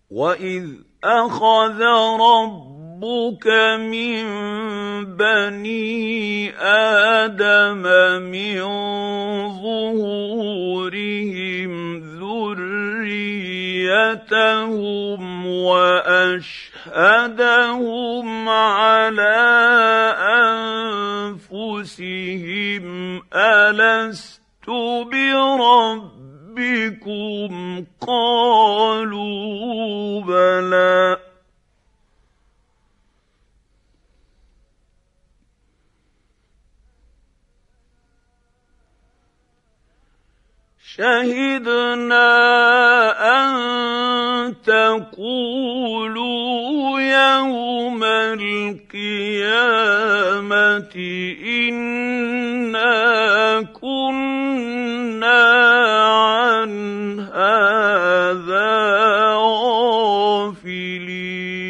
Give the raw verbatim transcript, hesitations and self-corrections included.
وَإِذْ أَخَذَ رَبُّكَ مِن بَنِي آدَمَ مِن ظُهُورِهِمْ ذُرِّيَّتَهُمْ وَأَشْهَدَهُمْ عَلَىٰ أَنفُسِهِمْ أَلَسْتُ بِرَبِّكُمْ ۖ قَالُوا بَلَىٰ ۚ شَهِدْنَا أَن تَقُولُوا يَوْمَ الْقِيَامَةِ إِنَّا كُنَّا عَنْ هَٰذَا غَافِلِينَ